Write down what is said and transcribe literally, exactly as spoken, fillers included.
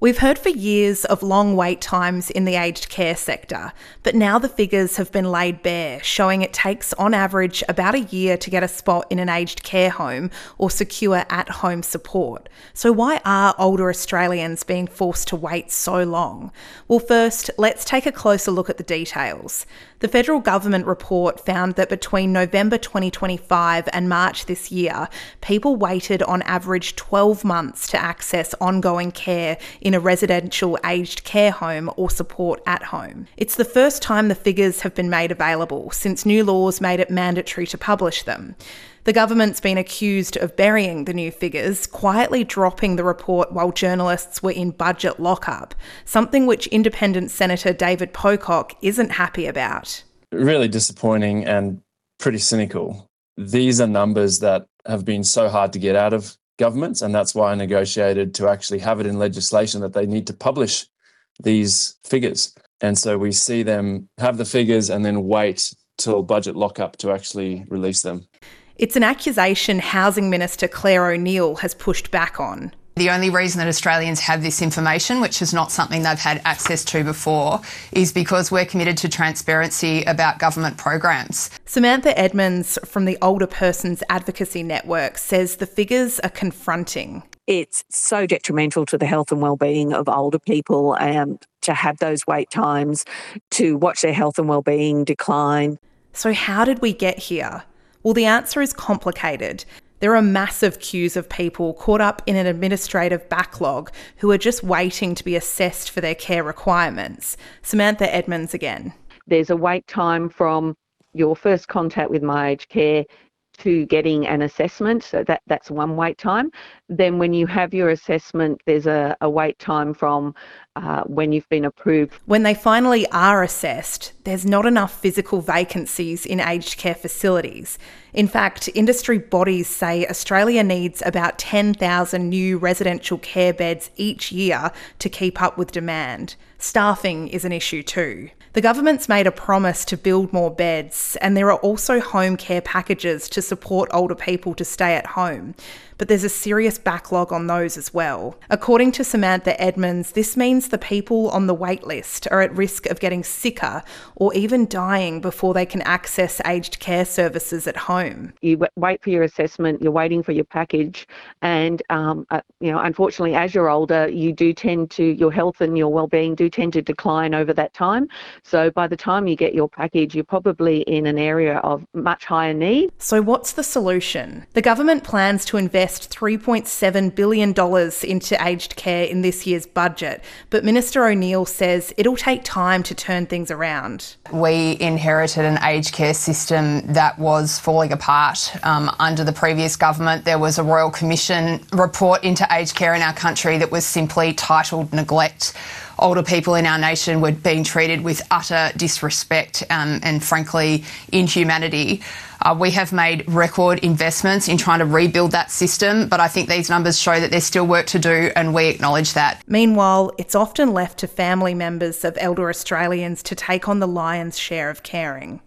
We've heard for years of long wait times in the aged care sector, but now the figures have been laid bare, showing it takes on average about a year to get a spot in an aged care home or secure at-home support. So why are older Australians being forced to wait so long? Well, first, let's take a closer look at the details. The federal government report found that between November twenty twenty-five and March this year, people waited on average twelve months to access ongoing care in a residential aged care home or support at home. It's the first time the figures have been made available since new laws made it mandatory to publish them. The government's been accused of burying the new figures, quietly dropping the report while journalists were in budget lockup, something which Independent Senator David Pocock isn't happy about. Really disappointing and pretty cynical. These are numbers that have been so hard to get out of governments, and that's why I negotiated to actually have it in legislation that they need to publish these figures. And so we see them have the figures and then wait till budget lockup to actually release them. It's an accusation Housing Minister Clare O'Neil has pushed back on. The only reason that Australians have this information, which is not something they've had access to before, is because we're committed to transparency about government programs. Samantha Edmonds from the Older Persons Advocacy Network says the figures are confronting. It's so detrimental to the health and well-being of older people and to have those wait times, to watch their health and well-being decline. So how did we get here? Well, the answer is complicated. There are massive queues of people caught up in an administrative backlog who are just waiting to be assessed for their care requirements. Samantha Edmonds again. There's a wait time from your first contact with My Aged Care to getting an assessment, so that, that's one wait time. Then when you have your assessment, there's a, a wait time from uh, when you've been approved. When they finally are assessed, there's not enough physical vacancies in aged care facilities. In fact, industry bodies say Australia needs about ten thousand new residential care beds each year to keep up with demand. Staffing is an issue too. The government's made a promise to build more beds, and there are also home care packages to support older people to stay at home. But there's a serious backlog on those as well. According to Samantha Edmonds, this means the people on the wait list are at risk of getting sicker or even dying before they can access aged care services at home. You wait for your assessment, you're waiting for your package, and um, uh, you know, unfortunately, as you're older, you do tend to, your health and your well-being do tend to decline over that time. So by the time you get your package, you're probably in an area of much higher need. So what's the solution? The government plans to invest three point seven billion dollars into aged care in this year's budget, but Minister O'Neil says it'll take time to turn things around. We inherited an aged care system that was falling apart. Um, under the previous government, there was a Royal Commission report into aged care in our country that was simply titled Neglect. Older people in our nation were being treated with utter disrespect um, and, frankly, inhumanity. Uh, we have made record investments in trying to rebuild that system, but I think these numbers show that there's still work to do, and we acknowledge that. Meanwhile, it's often left to family members of elder Australians to take on the lion's share of caring.